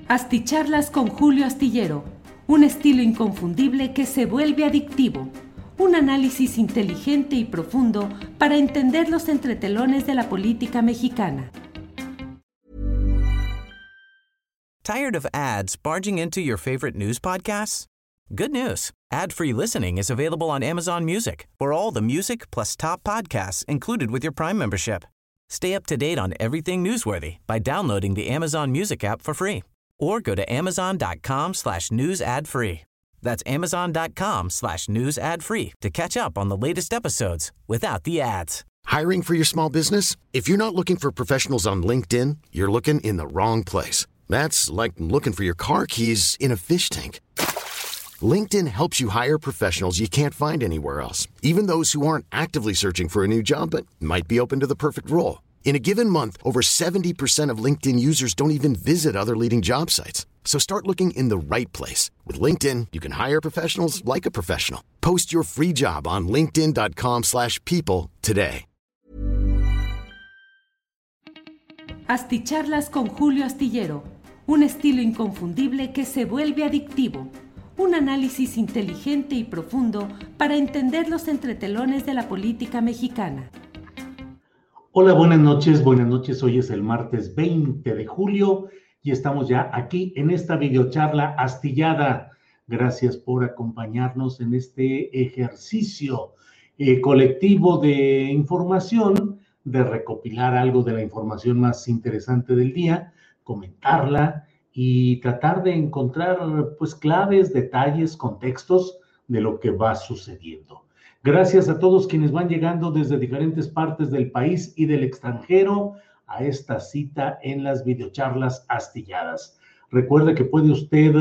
Asticharlas con Julio Astillero, un estilo inconfundible que se vuelve adictivo, un análisis inteligente y profundo para entender los entretelones de la política mexicana. Tired of ads barging into your favorite news podcasts? Good news. Ad-free listening is available on Amazon Music for all the music plus top podcasts included with your Prime membership. Stay up to date on everything newsworthy by downloading the Amazon Music app for free or go to amazon.com/news ad free. That's amazon.com/news ad free to catch up on the latest episodes without the ads. Hiring for your small business? If you're not looking for professionals on LinkedIn, you're looking in the wrong place. That's like looking for your car keys in a fish tank. LinkedIn helps you hire professionals you can't find anywhere else, even those who aren't actively searching for a new job but might be open to the perfect role. In a given month, over 70% of LinkedIn users don't even visit other leading job sites. So start looking in the right place. With LinkedIn, you can hire professionals like a professional. Post your free job on linkedin.com/people today. Asticharlas con Julio Astillero, un estilo inconfundible que se vuelve adictivo, un análisis inteligente y profundo para entender los entretelones de la política mexicana. Hola, buenas noches. Hoy es el martes 20 de julio y estamos ya aquí en esta videocharla astillada. Gracias por acompañarnos en este ejercicio colectivo de información, de recopilar algo de la información más interesante del día, comentarla y tratar de encontrar pues claves, detalles, contextos de lo que va sucediendo. Gracias a todos quienes van llegando desde diferentes partes del país y del extranjero a esta cita en las videocharlas astilladas. Recuerde que puede usted,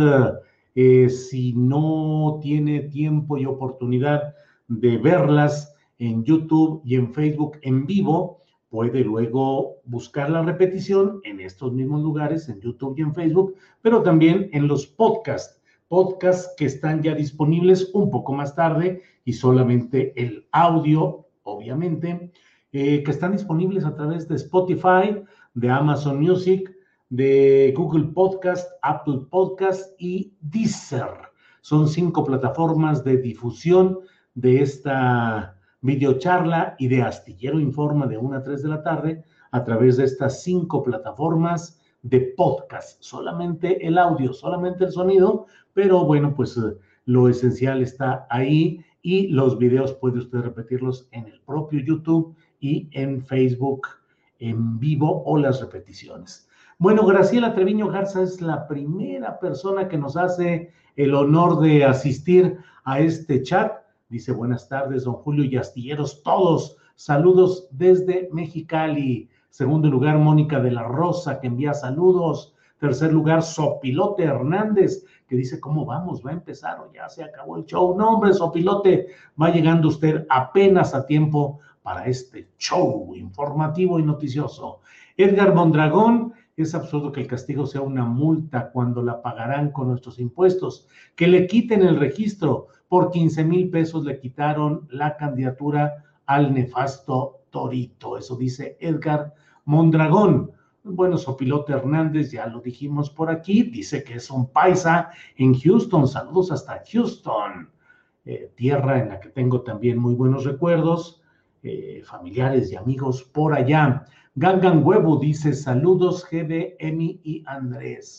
si no tiene tiempo y oportunidad de verlas en YouTube y en Facebook en vivo, puede luego buscar la repetición en estos mismos lugares, en YouTube y en Facebook, pero también en los podcasts que están ya disponibles un poco más tarde y solamente el audio, obviamente, que están disponibles a través de Spotify, de Amazon Music, de Google Podcast, Apple Podcast y Deezer. Son 5 plataformas de difusión de esta videocharla y de Astillero Informa de 1 a 3 de la tarde a través de estas 5 plataformas de podcast. Solamente el audio, solamente el sonido, pero bueno, pues lo esencial está ahí y los videos puede usted repetirlos en el propio YouTube y en Facebook en vivo o las repeticiones. Bueno, Graciela Treviño Garza es la primera persona que nos hace el honor de asistir a este chat. Dice, buenas tardes, don Julio y astilleros todos. Saludos desde Mexicali. Segundo lugar, Mónica de la Rosa, que envía saludos. Tercer lugar, Sopilote Hernández, que dice, ¿cómo vamos? ¿Va a empezar o ya se acabó el show? No, hombre, Sopilote, va llegando usted apenas a tiempo para este show informativo y noticioso. Edgar Mondragón, es absurdo que el castigo sea una multa cuando la pagarán con nuestros impuestos. Que le quiten el registro. Por 15,000 pesos le quitaron la candidatura al nefasto Torito. Eso dice Edgar Mondragón. Bueno, Sopilote Hernández, ya lo dijimos por aquí, dice que es un paisa en Houston. Saludos hasta Houston, tierra en la que tengo también muy buenos recuerdos, familiares y amigos por allá. Gangan Huevo dice, saludos GB, Emi y Andrés.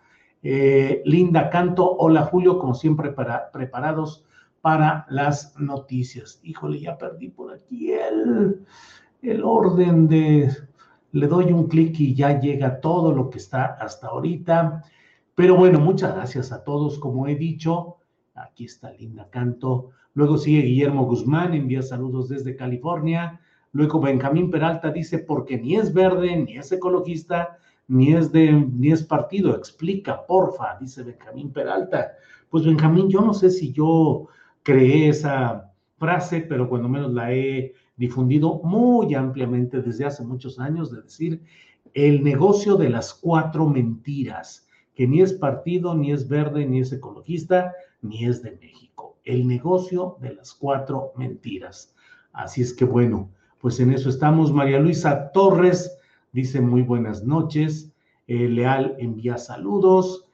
Linda Canto, hola Julio, como siempre preparados para las noticias. Híjole, ya perdí por aquí el orden de... Le doy un clic y ya llega todo lo que está hasta ahorita. Pero bueno, muchas gracias a todos, como he dicho. Aquí está Linda Canto. Luego sigue Guillermo Guzmán, envía saludos desde California. Luego Benjamín Peralta dice, porque ni es verde, ni es ecologista, ni es partido. Explica, porfa, dice Benjamín Peralta. Pues Benjamín, yo no sé si yo creé esa frase, pero cuando menos la he difundido muy ampliamente desde hace muchos años, de decir el negocio de las 4 mentiras, que ni es partido, ni es verde, ni es ecologista, ni es de México. El negocio de las 4 mentiras. Así es que bueno, pues en eso estamos. María Luisa Torres dice muy buenas noches. Leal envía saludos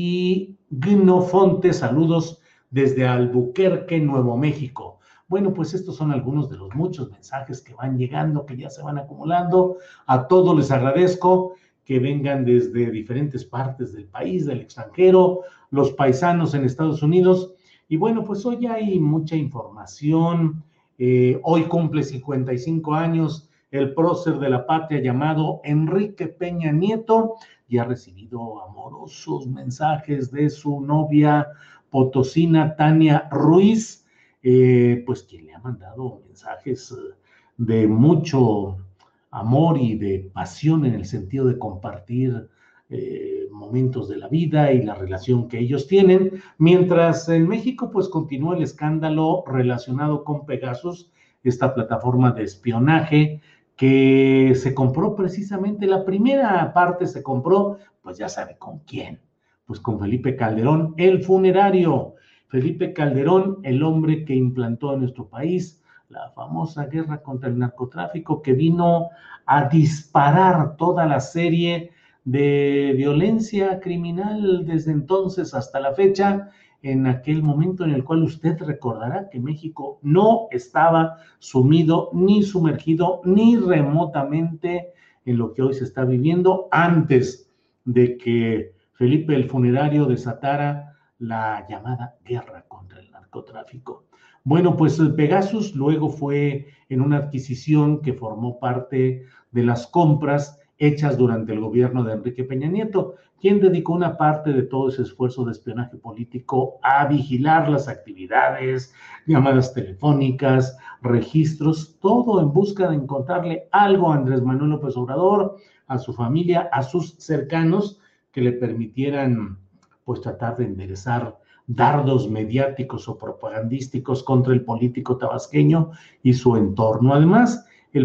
y Gnofonte, saludos desde Albuquerque, Nuevo México. Bueno, pues estos son algunos de los muchos mensajes que van llegando, que ya se van acumulando. A todos les agradezco que vengan desde diferentes partes del país, del extranjero, los paisanos en Estados Unidos. Y bueno, pues hoy hay mucha información. Hoy cumple 55 años el prócer de la patria llamado Enrique Peña Nieto, y ha recibido amorosos mensajes de su novia potosina Tania Ruiz, pues quien le ha mandado mensajes de mucho amor y de pasión en el sentido de compartir momentos de la vida y la relación que ellos tienen, mientras en México pues continúa el escándalo relacionado con Pegasus, esta plataforma de espionaje que se compró precisamente, la primera parte se compró, pues ya sabe con quién, pues con Felipe Calderón, el funerario. Felipe Calderón, el hombre que implantó en nuestro país la famosa guerra contra el narcotráfico, que vino a disparar toda la serie de violencia criminal desde entonces hasta la fecha, en aquel momento en el cual usted recordará que México no estaba sumido, ni sumergido, ni remotamente en lo que hoy se está viviendo, antes de que Felipe el Funerario desatara la llamada guerra contra el narcotráfico. Bueno, pues Pegasus luego fue en una adquisición que formó parte de las compras hechas durante el gobierno de Enrique Peña Nieto, quien dedicó una parte de todo ese esfuerzo de espionaje político a vigilar las actividades, llamadas telefónicas, registros, todo en busca de encontrarle algo a Andrés Manuel López Obrador, a su familia, a sus cercanos, que le permitieran pues tratar de enderezar dardos mediáticos o propagandísticos contra el político tabasqueño y su entorno. Además,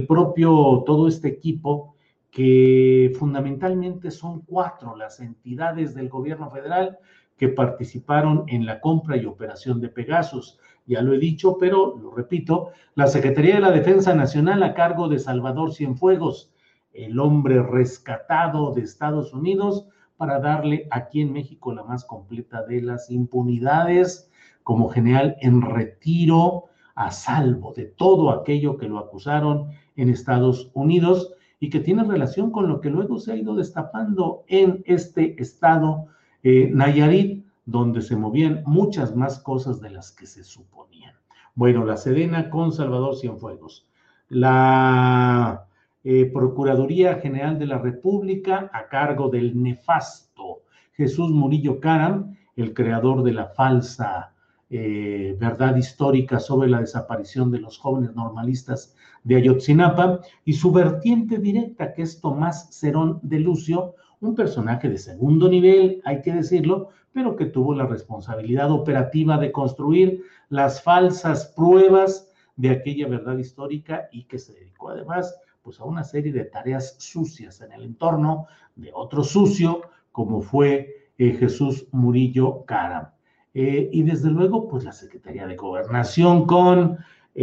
todo este equipo, que fundamentalmente son 4 las entidades del gobierno federal que participaron en la compra y operación de Pegasus. Ya lo he dicho, pero lo repito, la Secretaría de la Defensa Nacional a cargo de Salvador Cienfuegos, el hombre rescatado de Estados Unidos, para darle aquí en México la más completa de las impunidades, como general en retiro, a salvo de todo aquello que lo acusaron en Estados Unidos, y que tiene relación con lo que luego se ha ido destapando en este estado, Nayarit, donde se movían muchas más cosas de las que se suponían. Bueno, la Sedena con Salvador Cienfuegos, la Procuraduría General de la República a cargo del nefasto Jesús Murillo Caram, el creador de la falsa verdad histórica sobre la desaparición de los jóvenes normalistas de Ayotzinapa, y su vertiente directa, que es Tomás Cerón de Lucio, un personaje de segundo nivel, hay que decirlo, pero que tuvo la responsabilidad operativa de construir las falsas pruebas de aquella verdad histórica, y que se dedicó además pues a una serie de tareas sucias en el entorno de otro sucio, como fue Jesús Murillo Caram. Y desde luego, pues la Secretaría de Gobernación con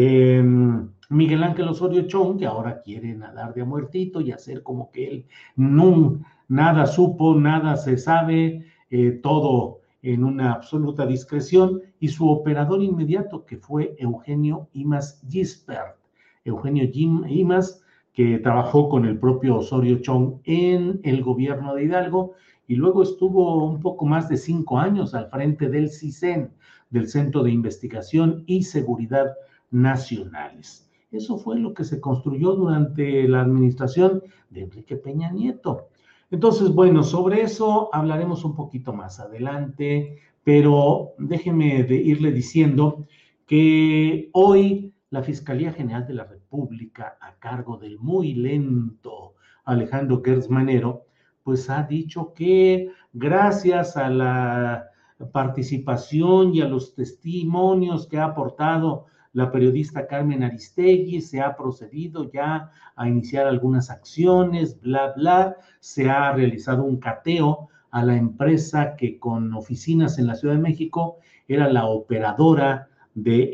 Miguel Ángel Osorio Chong, que ahora quiere nadar de a muertito y hacer como que él nada supo, nada se sabe, todo en una absoluta discreción, y su operador inmediato, que fue Eugenio Imaz Gisbert. Eugenio Imaz, que trabajó con el propio Osorio Chong en el gobierno de Hidalgo, y luego estuvo un poco más de 5 años al frente del CISEN, del Centro de Investigación y Seguridad Nacionales. Eso fue lo que se construyó durante la administración de Enrique Peña Nieto. Entonces, bueno, sobre eso hablaremos un poquito más adelante, pero déjeme irle diciendo que hoy la Fiscalía General de la República, a cargo del muy lento Alejandro Gertz Manero, pues ha dicho que gracias a la participación y a los testimonios que ha aportado la periodista Carmen Aristegui, se ha procedido ya a iniciar algunas acciones, bla, bla, se ha realizado un cateo a la empresa que con oficinas en la Ciudad de México era la operadora de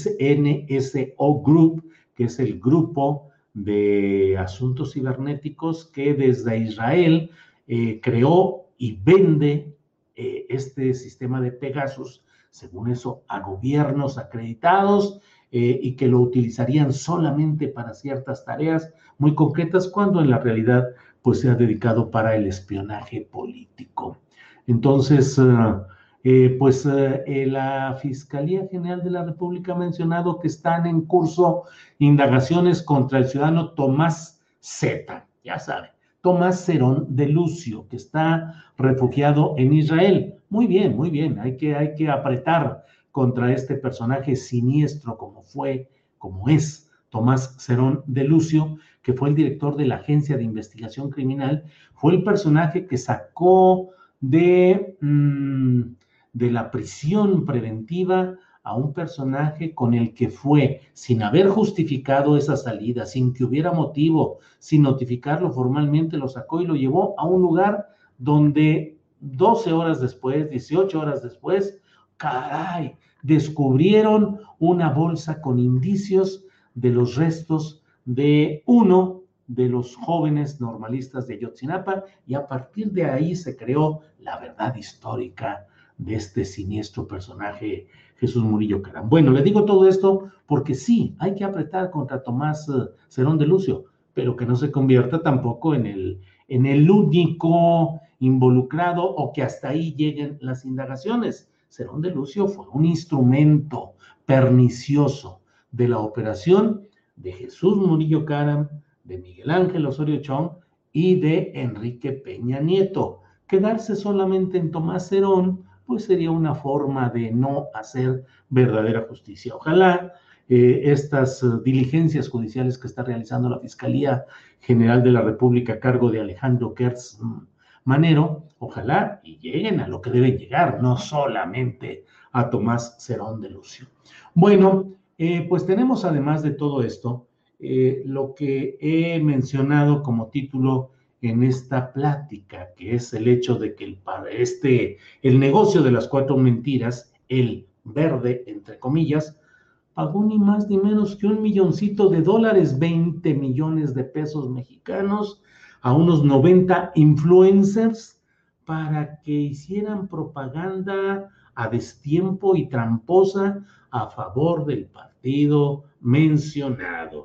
NSO Group, que es el grupo de asuntos cibernéticos que desde Israel creó y vende este sistema de Pegasus, según eso, a gobiernos acreditados y que lo utilizarían solamente para ciertas tareas muy concretas, cuando en la realidad pues se ha dedicado para el espionaje político. Entonces, la Fiscalía General de la República ha mencionado que están en curso indagaciones contra el ciudadano Tomás Z, ya saben, Tomás Cerón de Lucio, que está refugiado en Israel. Muy bien, hay que apretar contra este personaje siniestro como es Tomás Cerón de Lucio, que fue el director de la Agencia de Investigación Criminal, fue el personaje que sacó de la prisión preventiva a un personaje con el que fue, sin haber justificado esa salida, sin que hubiera motivo, sin notificarlo formalmente, lo sacó y lo llevó a un lugar donde 12 horas después, 18 horas después, caray, descubrieron una bolsa con indicios de los restos de uno de los jóvenes normalistas de Ayotzinapa, y a partir de ahí se creó la verdad histórica de este siniestro personaje, Jesús Murillo Caram. Bueno, le digo todo esto porque sí, hay que apretar contra Tomás Cerón de Lucio, pero que no se convierta tampoco en el único involucrado o que hasta ahí lleguen las indagaciones. Cerón de Lucio fue un instrumento pernicioso de la operación de Jesús Murillo Caram, de Miguel Ángel Osorio Chong y de Enrique Peña Nieto. Quedarse solamente en Tomás Cerón pues sería una forma de no hacer verdadera justicia. Ojalá estas diligencias judiciales que está realizando la Fiscalía General de la República a cargo de Alejandro Gertz Manero, ojalá y lleguen a lo que deben llegar, no solamente a Tomás Cerón de Lucio. Bueno, pues tenemos además de todo esto, lo que he mencionado como título en esta plática, que es el hecho de que el negocio de las 4 mentiras, el verde, entre comillas, pagó ni más ni menos que $1 milloncito, 20 millones de pesos mexicanos, a unos 90 influencers para que hicieran propaganda a destiempo y tramposa a favor del partido mencionado.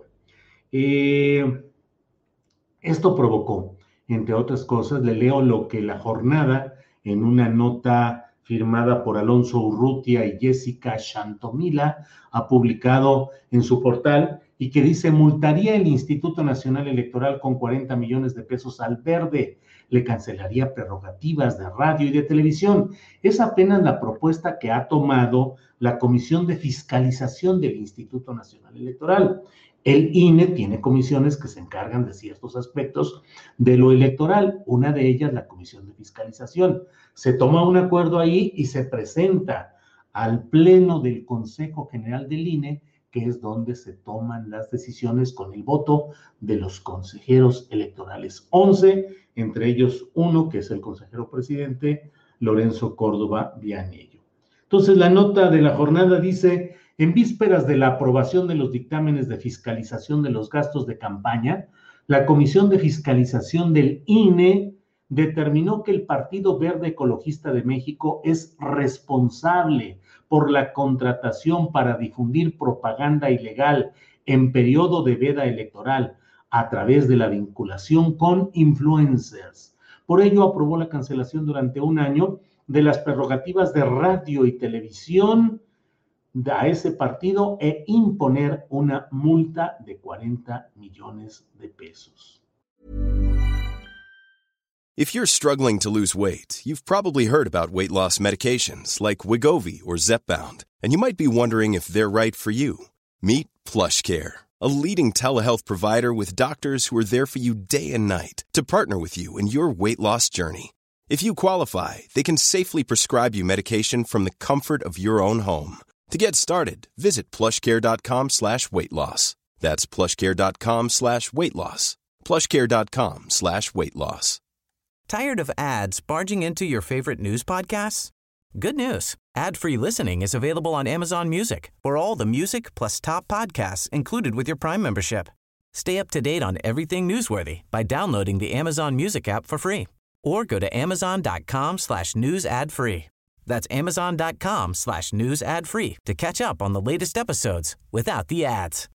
Esto provocó, entre otras cosas, le leo lo que La Jornada, en una nota firmada por Alonso Urrutia y Jessica Chantomila, ha publicado en su portal, y que dice: multaría el Instituto Nacional Electoral con 40 millones de pesos al Verde, le cancelaría prerrogativas de radio y de televisión. Es apenas la propuesta que ha tomado la Comisión de Fiscalización del Instituto Nacional Electoral. El INE tiene comisiones que se encargan de ciertos aspectos de lo electoral, una de ellas la Comisión de Fiscalización. Se toma un acuerdo ahí y se presenta al Pleno del Consejo General del INE, que es donde se toman las decisiones con el voto de los consejeros electorales. 11, entre ellos uno que es el consejero presidente, Lorenzo Córdoba Vianello. Entonces, la nota de La Jornada dice: en vísperas de la aprobación de los dictámenes de fiscalización de los gastos de campaña, la Comisión de Fiscalización del INE determinó que el Partido Verde Ecologista de México es responsable por la contratación para difundir propaganda ilegal en periodo de veda electoral a través de la vinculación con influencers. Por ello, aprobó la cancelación durante un año de las prerrogativas de radio y televisión a ese partido e imponer una multa de 40 millones de pesos. If you're struggling to lose weight, you've probably heard about weight loss medications like Wegovy or Zepbound, and you might be wondering if they're right for you. Meet PlushCare, a leading telehealth provider with doctors who are there for you day and night to partner with you in your weight loss journey. If you qualify, they can safely prescribe you medication from the comfort of your own home. To get started, visit plushcare.com/weightloss. That's plushcare.com/weightloss. plushcare.com/weightloss. Tired of ads barging into your favorite news podcasts? Good news. Ad-free listening is available on Amazon Music for all the music plus top podcasts included with your Prime membership. Stay up to date on everything newsworthy by downloading the Amazon Music app for free or go to amazon.com/news ad free. That's amazon.com/news ad free to catch up on the latest episodes without the ads.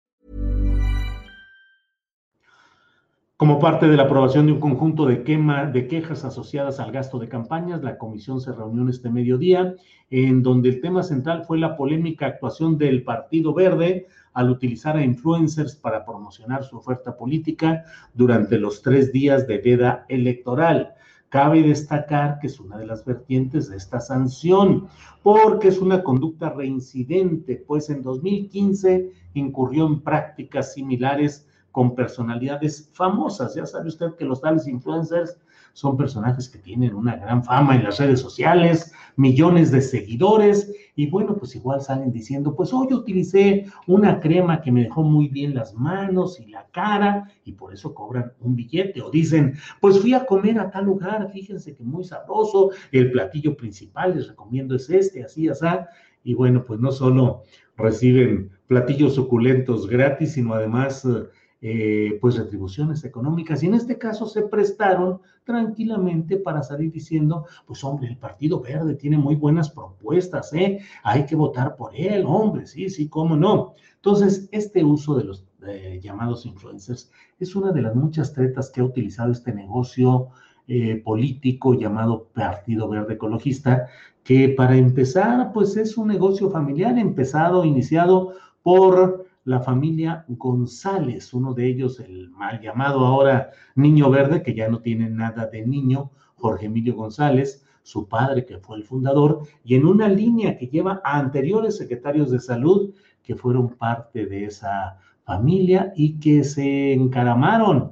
Como parte de la aprobación de un conjunto de quejas asociadas al gasto de campañas, la comisión se reunió este mediodía, en donde el tema central fue la polémica actuación del Partido Verde al utilizar a influencers para promocionar su oferta política durante los 3 días de veda electoral. Cabe destacar que es una de las vertientes de esta sanción, porque es una conducta reincidente, pues en 2015 incurrió en prácticas similares con personalidades famosas. Ya sabe usted que los tales influencers son personajes que tienen una gran fama en las redes sociales, millones de seguidores, y bueno, pues igual salen diciendo, pues hoy utilicé una crema que me dejó muy bien las manos y la cara, y por eso cobran un billete, o dicen, pues fui a comer a tal lugar, fíjense que muy sabroso, el platillo principal les recomiendo es este, así, así, y bueno, pues no solo reciben platillos suculentos gratis, sino además pues retribuciones económicas, y en este caso se prestaron tranquilamente para salir diciendo, pues hombre, el Partido Verde tiene muy buenas propuestas, hay que votar por él, hombre, sí, cómo no. Entonces, este uso de los llamados influencers es una de las muchas tretas que ha utilizado este negocio político llamado Partido Verde Ecologista, que para empezar, pues es un negocio familiar iniciado por la familia González, uno de ellos, el mal llamado ahora Niño Verde, que ya no tiene nada de niño, Jorge Emilio González, su padre que fue el fundador, y en una línea que lleva a anteriores secretarios de salud que fueron parte de esa familia y que se encaramaron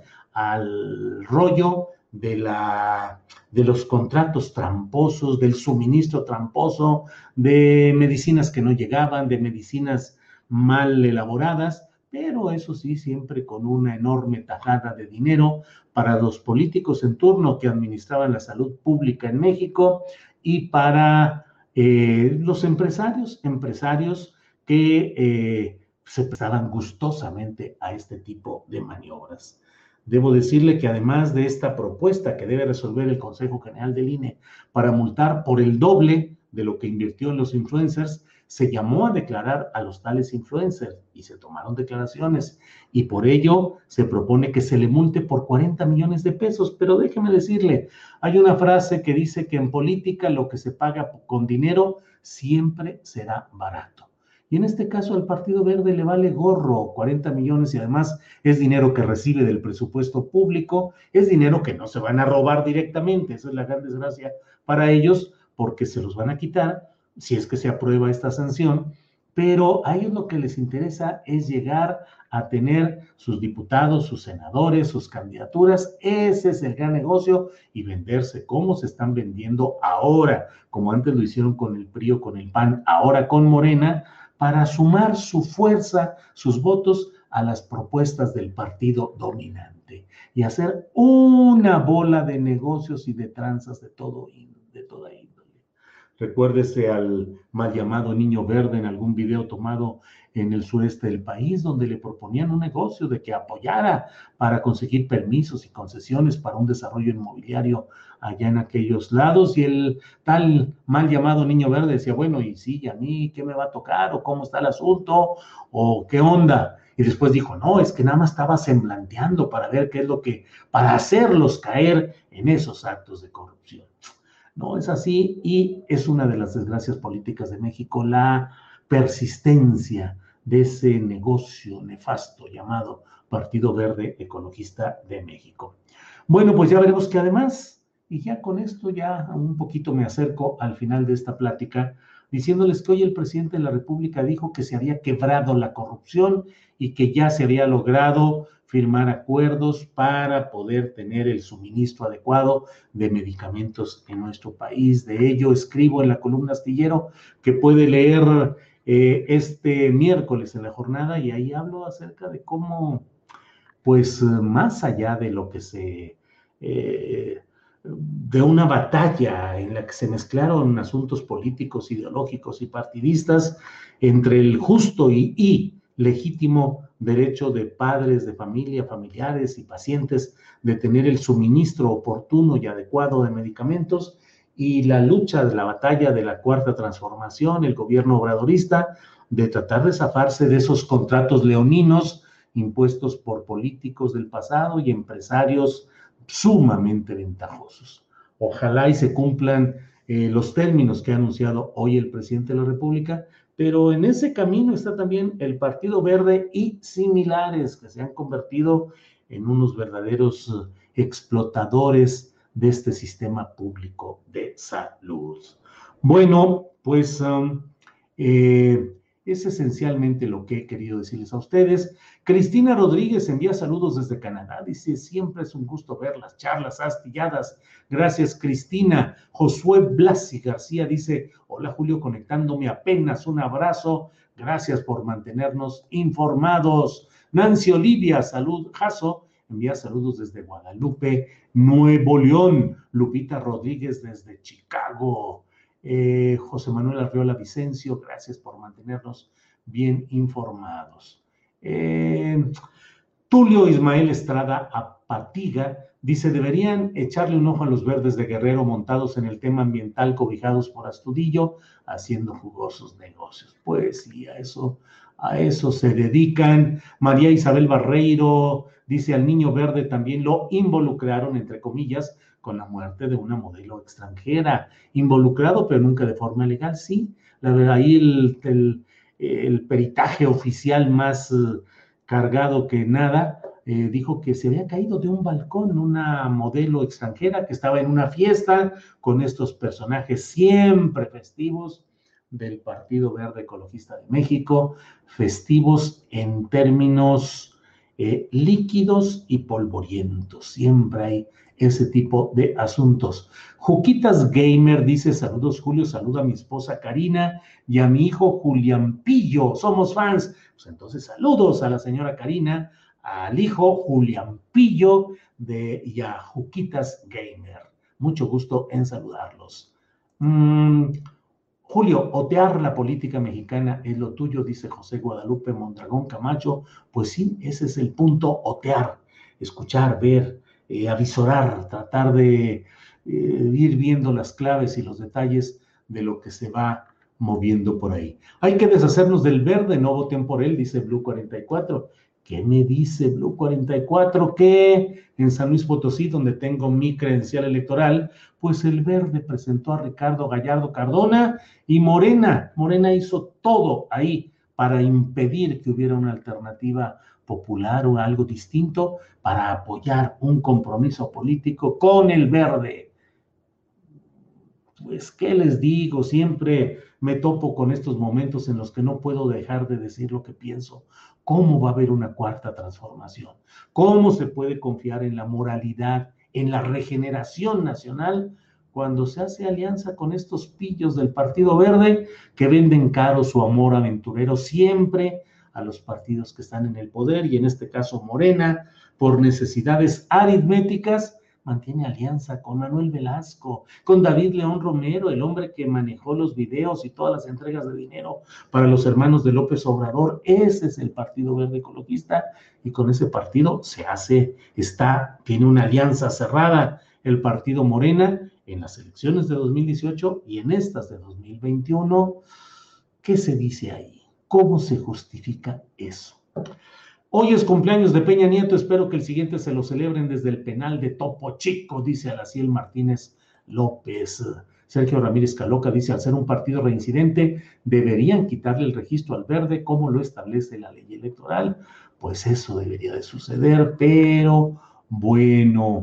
al rollo de los contratos tramposos, del suministro tramposo, de medicinas que no llegaban, de medicinas mal elaboradas, pero eso sí, siempre con una enorme tajada de dinero para los políticos en turno que administraban la salud pública en México y para los empresarios que se prestaban gustosamente a este tipo de maniobras. Debo decirle que además de esta propuesta que debe resolver el Consejo General del INE para multar por el doble de lo que invirtió en los influencers, se llamó a declarar a los tales influencers y se tomaron declaraciones, y por ello se propone que se le multe por 40 millones de pesos. Pero déjeme decirle, hay una frase que dice que en política lo que se paga con dinero siempre será barato. Y en este caso al Partido Verde le vale gorro 40 millones, y además es dinero que recibe del presupuesto público, es dinero que no se van a robar directamente, esa es la gran desgracia para ellos, porque se los van a quitar si es que se aprueba esta sanción, pero a ellos lo que les interesa es llegar a tener sus diputados, sus senadores, sus candidaturas. Ese es el gran negocio, y venderse como se están vendiendo ahora, como antes lo hicieron con el PRI o con el PAN, ahora con Morena, para sumar su fuerza, sus votos a las propuestas del partido dominante y hacer una bola de negocios y de tranzas de toda índole. Recuérdese al mal llamado Niño Verde en algún video tomado en el sureste del país, donde le proponían un negocio de que apoyara para conseguir permisos y concesiones para un desarrollo inmobiliario allá en aquellos lados, y el tal mal llamado Niño Verde decía, bueno, y sí, ¿a mí qué me va a tocar? ¿O cómo está el asunto? ¿O qué onda? Y después dijo, no, es que nada más estaba semblanteando para ver qué es lo que, para hacerlos caer en esos actos de corrupción. No es así, y es una de las desgracias políticas de México, la persistencia de ese negocio nefasto llamado Partido Verde Ecologista de México. Bueno, pues ya veremos que además, y ya con esto ya un poquito me acerco al final de esta plática, diciéndoles que hoy el presidente de la República dijo que se había quebrado la corrupción y que ya se había logrado firmar acuerdos para poder tener el suministro adecuado de medicamentos en nuestro país. De ello escribo en la columna Astillero, que puede leer este miércoles en la jornada, y ahí hablo acerca de cómo, pues más allá de lo que de una batalla en la que se mezclaron asuntos políticos, ideológicos y partidistas entre el justo y legítimo derecho de padres, de familia, familiares y pacientes de tener el suministro oportuno y adecuado de medicamentos, y la lucha de la batalla de la Cuarta Transformación, el gobierno obradorista, de tratar de zafarse de esos contratos leoninos impuestos por políticos del pasado y empresarios sumamente ventajosos. Ojalá y se cumplan los términos que ha anunciado hoy el presidente de la República, pero en ese camino está también el Partido Verde y similares, que se han convertido en unos verdaderos explotadores de este sistema público de salud. Bueno, pues es esencialmente lo que he querido decirles a ustedes. Cristina Rodríguez envía saludos desde Canadá. Dice, siempre es un gusto ver las charlas astilladas. Gracias, Cristina. Josué Blasi García dice, hola, Julio, conectándome apenas. Un abrazo. Gracias por mantenernos informados. Nancy Olivia, Jaso, envía saludos desde Guadalupe, Nuevo León. Lupita Rodríguez desde Chicago. José Manuel Arriola Vicencio, gracias por mantenernos bien informados. Tulio Ismael Estrada Apatiga dice, deberían echarle un ojo a los verdes de Guerrero montados en el tema ambiental, cobijados por Astudillo, haciendo jugosos negocios. Pues sí, a eso se dedican. María Isabel Barreiro dice, al niño verde también lo involucraron, entre comillas, con la muerte de una modelo extranjera, involucrado, pero nunca de forma legal. Sí, la verdad, ahí el peritaje oficial más cargado que nada, dijo que se había caído de un balcón una modelo extranjera que estaba en una fiesta con estos personajes siempre festivos del Partido Verde Ecologista de México, festivos en términos líquidos y polvorientos. Siempre hay ese tipo de asuntos. Juquitas Gamer dice, saludos, Julio, saluda a mi esposa Karina y a mi hijo Julián Pillo, somos fans. Pues entonces saludos a la señora Karina, al hijo Julián Pillo y a Juquitas Gamer. Mucho gusto en saludarlos. Julio, otear la política mexicana es lo tuyo, dice José Guadalupe Mondragón Camacho. Pues sí, ese es el punto, otear, escuchar, ver, avisorar, tratar de ir viendo las claves y los detalles de lo que se va moviendo por ahí. Hay que deshacernos del verde, no voten por él, dice Blue 44. ¿Qué me dice Blue 44? Que en San Luis Potosí, donde tengo mi credencial electoral, pues el verde presentó a Ricardo Gallardo Cardona y Morena hizo todo ahí para impedir que hubiera una alternativa popular o algo distinto, para apoyar un compromiso político con el verde. Pues, ¿qué les digo? Siempre me topo con estos momentos en los que no puedo dejar de decir lo que pienso. ¿Cómo va a haber una cuarta transformación? ¿Cómo se puede confiar en la moralidad, en la regeneración nacional, cuando se hace alianza con estos pillos del Partido Verde que venden caro su amor aventurero siempre a los partidos que están en el poder, y en este caso Morena, por necesidades aritméticas, mantiene alianza con Manuel Velasco, con David León Romero, el hombre que manejó los videos y todas las entregas de dinero para los hermanos de López Obrador? Ese es el Partido Verde Ecologista, y con ese partido tiene una alianza cerrada el partido Morena en las elecciones de 2018 y en estas de 2021. ¿Qué se dice ahí? ¿Cómo se justifica eso? Hoy es cumpleaños de Peña Nieto, espero que el siguiente se lo celebren desde el penal de Topo Chico, dice Alaciel Martínez López. Sergio Ramírez Caloca dice, al ser un partido reincidente, deberían quitarle el registro al verde como lo establece la ley electoral. Pues eso debería de suceder, pero bueno.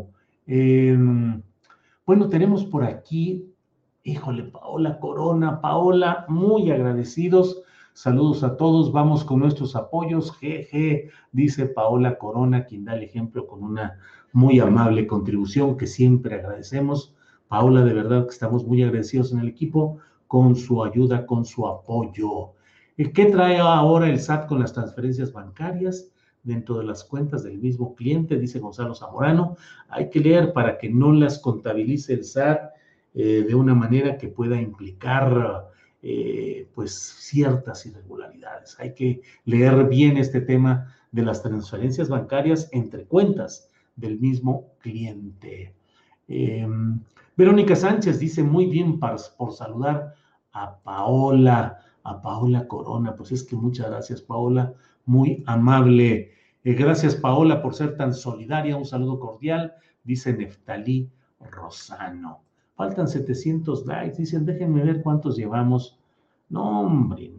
Bueno, tenemos por aquí, híjole, Paola Corona. Paola, muy agradecidos. Saludos a todos, vamos con nuestros apoyos, jeje, dice Paola Corona, quien da el ejemplo con una muy amable contribución que siempre agradecemos. Paola, de verdad que estamos muy agradecidos en el equipo con su ayuda, con su apoyo. ¿Qué trae ahora el SAT con las transferencias bancarias dentro de las cuentas del mismo cliente? Dice Gonzalo Zamorano. Hay que leer para que no las contabilice el SAT de una manera que pueda implicar pues ciertas irregularidades. Hay que leer bien este tema de las transferencias bancarias entre cuentas del mismo cliente. Verónica Sánchez dice, muy bien por saludar a Paola Corona. Pues es que muchas gracias, Paola, muy amable. Gracias, Paola, por ser tan solidaria. Un saludo cordial, dice Neftalí Rosano. Faltan 700 likes, dicen, déjenme ver cuántos llevamos. No, hombre,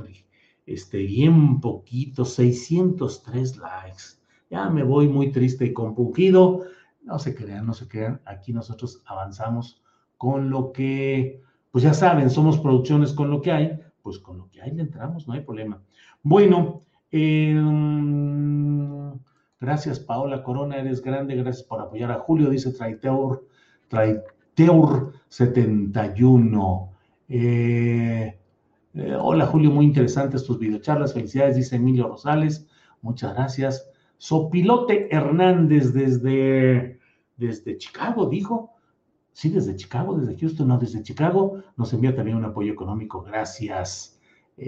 bien poquito, 603 likes. Ya me voy muy triste y compungido. No se crean, aquí nosotros avanzamos con lo que, pues ya saben, somos producciones con lo que hay, pues con lo que hay le entramos, no hay problema. Bueno, gracias Paola Corona, eres grande, gracias por apoyar a Julio, dice Traiteur 71. Hola Julio, muy interesantes tus videocharlas, felicidades, dice Emilio Rosales, muchas gracias. Sopilote Hernández desde Chicago, dijo. Sí, desde Chicago, desde Houston, no, desde Chicago. Nos envía también un apoyo económico. Gracias.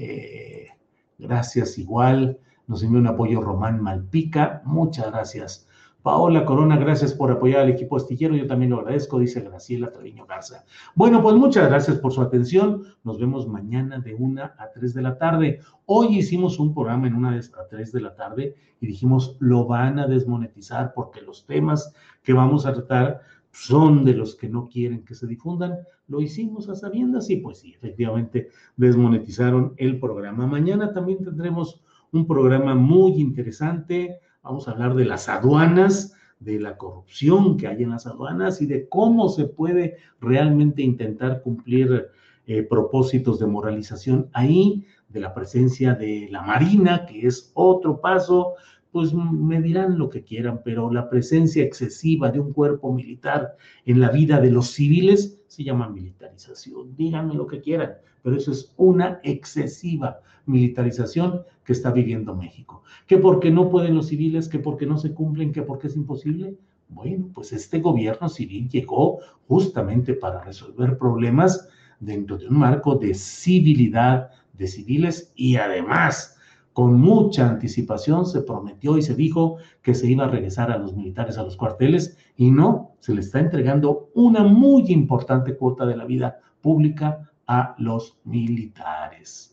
Gracias igual. Nos envía un apoyo Román Malpica. Muchas gracias. Paola Corona, gracias por apoyar al equipo astillero. Yo también lo agradezco, dice Graciela Treviño Garza. Bueno, pues muchas gracias por su atención. Nos vemos mañana de 1 a 3 de la tarde. Hoy hicimos un programa en 1 a 3 de la tarde y dijimos, lo van a desmonetizar porque los temas que vamos a tratar son de los que no quieren que se difundan. Lo hicimos a sabiendas y pues sí, efectivamente desmonetizaron el programa. Mañana también tendremos un programa muy interesante. Vamos a hablar de las aduanas, de la corrupción que hay en las aduanas y de cómo se puede realmente intentar cumplir propósitos de moralización ahí, de la presencia de la Marina, que es otro paso. Pues me dirán lo que quieran, pero la presencia excesiva de un cuerpo militar en la vida de los civiles se llama militarización. Díganme lo que quieran, pero eso es una excesiva militarización que está viviendo México. ¿Que porque no pueden los civiles? ¿Que porque no se cumplen? ¿Que porque es imposible? Bueno, pues este gobierno civil llegó justamente para resolver problemas dentro de un marco de civilidad de civiles y además con mucha anticipación se prometió y se dijo que se iba a regresar a los militares a los cuarteles y no, se le está entregando una muy importante cuota de la vida pública a los militares.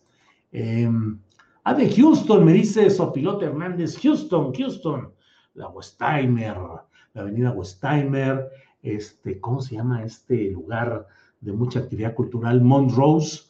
De Houston, me dice Sopilote Hernández, Houston, la Westheimer, la avenida Westheimer, ¿cómo se llama este lugar de mucha actividad cultural? Montrose,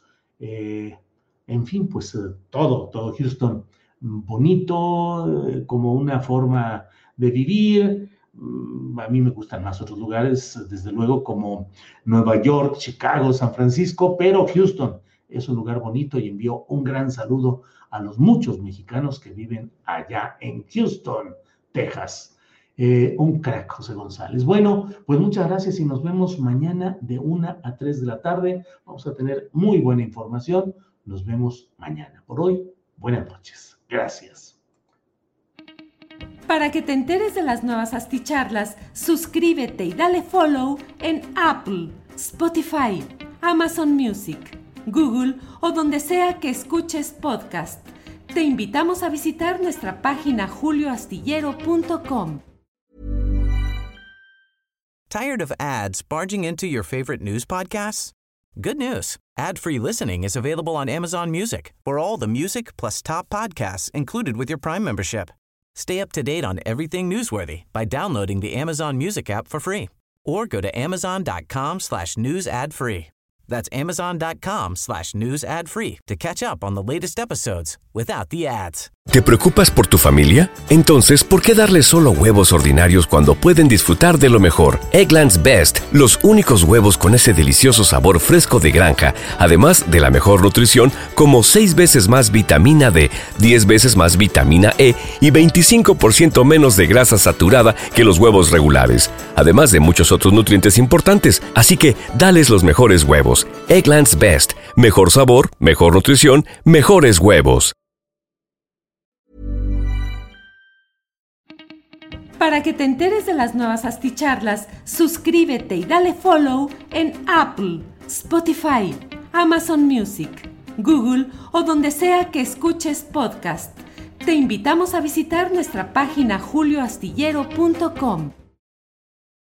en fin, pues todo Houston bonito, como una forma de vivir. A mí me gustan más otros lugares, desde luego, como Nueva York, Chicago, San Francisco, pero Houston es un lugar bonito y envío un gran saludo a los muchos mexicanos que viven allá en Houston, Texas. Un crack, José González. Bueno, pues muchas gracias y nos vemos mañana de 1 a 3 de la tarde. Vamos a tener muy buena información. Nos vemos mañana. Por hoy, buenas noches. Gracias. Para que te enteres de las nuevas asticharlas, suscríbete y dale follow en Apple, Spotify, Amazon Music, Google o donde sea que escuches podcast. Te invitamos a visitar nuestra página julioastillero.com. Tired of ads barging into your favorite news podcasts? Good news. Ad-free listening is available on Amazon Music for all the music plus top podcasts included with your Prime membership. Stay up to date on everything newsworthy by downloading the Amazon Music app for free or go to amazon.com/news ad free. That's amazon.com/news ad free to catch up on the latest episodes without the ads. ¿Te preocupas por tu familia? Entonces, ¿por qué darles solo huevos ordinarios cuando pueden disfrutar de lo mejor? Eggland's Best, los únicos huevos con ese delicioso sabor fresco de granja, además de la mejor nutrición, como 6 veces más vitamina D, 10 veces más vitamina E y 25% menos de grasa saturada que los huevos regulares, además de muchos otros nutrientes importantes. Así que, dales los mejores huevos. Eggland's Best, mejor sabor, mejor nutrición, mejores huevos. Para que te enteres de las nuevas asticharlas, suscríbete y dale follow en Apple, Spotify, Amazon Music, Google o donde sea que escuches podcast. Te invitamos a visitar nuestra página julioastillero.com.